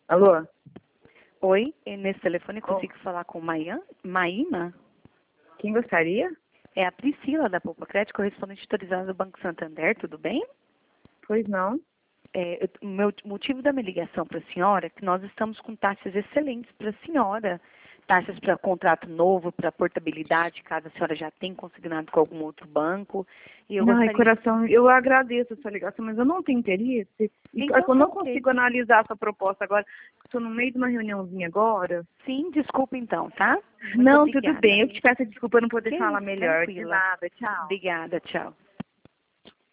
Alô? Oi, nesse telefone consigo falar com Maína? Quem gostaria? É a Priscila da Poupa Crédito, correspondente autorizada do Banco Santander, tudo bem? Pois não. O meu motivo da minha ligação para a senhora é que nós estamos com taxas excelentes para a senhora. Taxas para contrato novo, para portabilidade, caso a senhora já tenha consignado com algum outro banco. E eu Ai, gostaria... coração, eu agradeço a sua ligação, mas eu não tenho interesse. Então, Eu não ok. consigo analisar a sua proposta agora. Estou no meio de uma reuniãozinha agora. Sim, desculpa então, tá? Muito Não, obrigada. tudo bem. Eu te peço desculpa por não poder Que falar isso, melhor. De tranquila. nada, tchau. Obrigada, tchau.